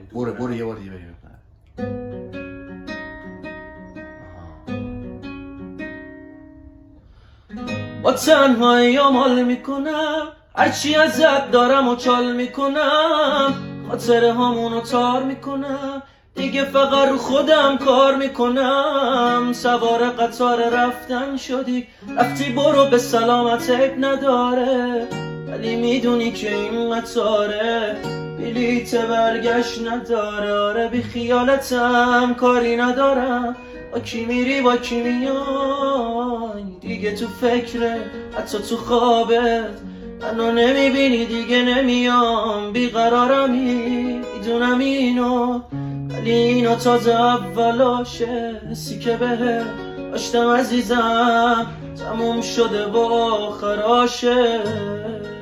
برو یه بار دیگه بریم. با تنهایی مال میکنم، هرچی ازت دارم و چال میکنم، خاطره هامونو تار میکنم، دیگه فقط رو خودم کار میکنم. سوار قطار رفتن شدی، رفتی برو به سلامتت نداره، ولی میدونی که این قطاره بلیت برگشت نداره. آره بی خیالتم کاری ندارم، با کی میری با کی میای، دیگه تو فکره حتی تو خوابت منو نمیبینی، دیگه نمیام بیقرارمی میدونم اینو، ولی اینو تازه اولاشه. حسی که بهت داشتم عزیزم تموم شده با آخراشه.